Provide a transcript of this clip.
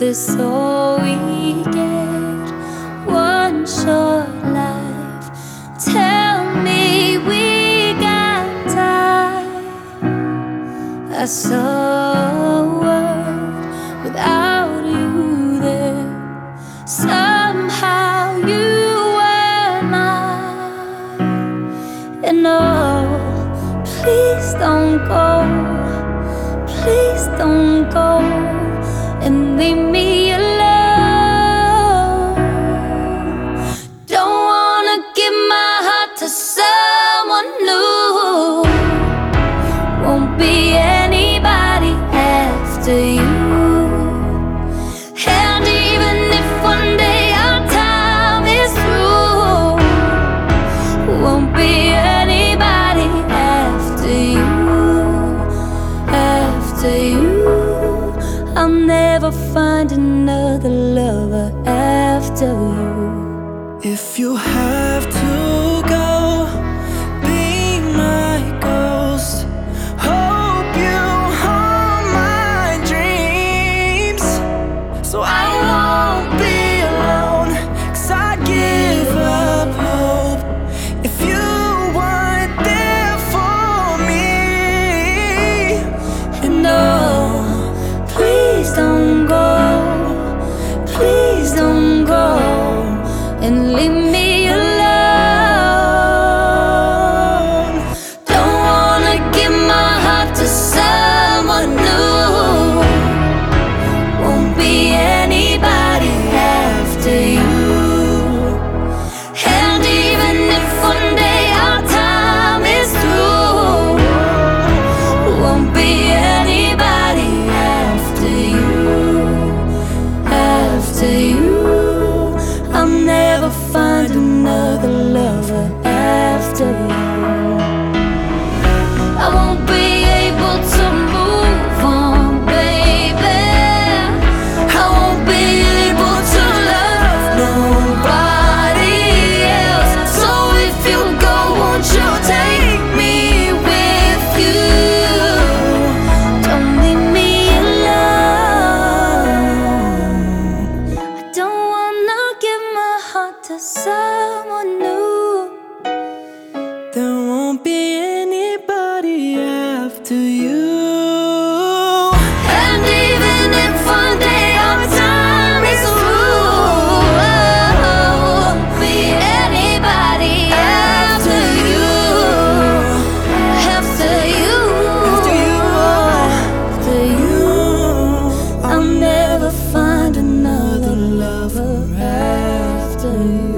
this all we get? One short life. Tell me we got time. I saw a world without you there. Somehow you were mine. And oh, please don't go. Please don't go and leave me alone. Don't wanna give my heart to someone new. Won't be anybody after you. And even if one day our time is through, won't be anybody after you. After you, I'll never find another lover after you. If you have to go, be my ghost. Hope you haunt my dreams, so I won't be alone. 'Cause I give up hope if you weren't there for me. And no, please don't go. Please don't go and leave me alone. Don't wanna give my heart to someone new. Won't be anybody after you. And even if one day our time is through, won't be anybody after you. After you, I'll never find another lover after you. I won't be able to move on, baby. I won't be able to love nobody else. So if you go, won't you take me with you? Don't leave me alone. I don't wanna give my heart to someone new. There won't be anybody after you. And even if one day our time is through, won't be anybody after you. After you, After you, after you, I'll never find another lover after you.